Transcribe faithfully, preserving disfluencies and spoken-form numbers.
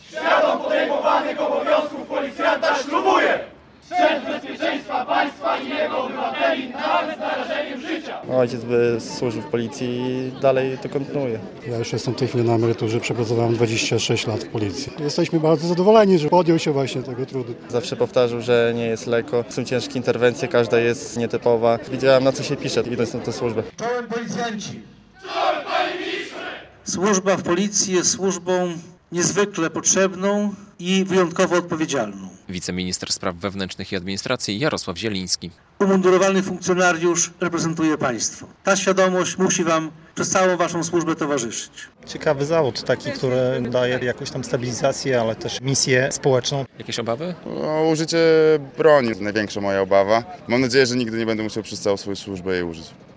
Świadom podejmowanych obowiązków policjanta ślubuję strzec bezpieczeństwa państwa i jego obywateli nawet z narażeniem życia. Ojciec by służył w policji i dalej to kontynuuje. Ja już jestem w tej chwili na emeryturze, przepracowałem dwadzieścia sześć lat w policji. Jesteśmy bardzo zadowoleni, że podjął się właśnie tego trudu. Zawsze powtarzał, że nie jest lekko. Są ciężkie interwencje, każda jest nietypowa. Wiedziałem, na co się pisze, idąc na tę służbę. Czołem policjanci! Czołem, panie ministrze! Służba w policji jest służbą niezwykle potrzebną i wyjątkowo odpowiedzialną. Wiceminister spraw wewnętrznych i administracji Jarosław Zieliński. Umundurowany funkcjonariusz reprezentuje państwo. Ta świadomość musi wam przez całą waszą służbę towarzyszyć. Ciekawy zawód, taki, który daje jakąś tam stabilizację, ale też misję społeczną. Jakieś obawy? No, użycie broni to największa moja obawa. Mam nadzieję, że nigdy nie będę musiał przez całą swoją służbę jej użyć.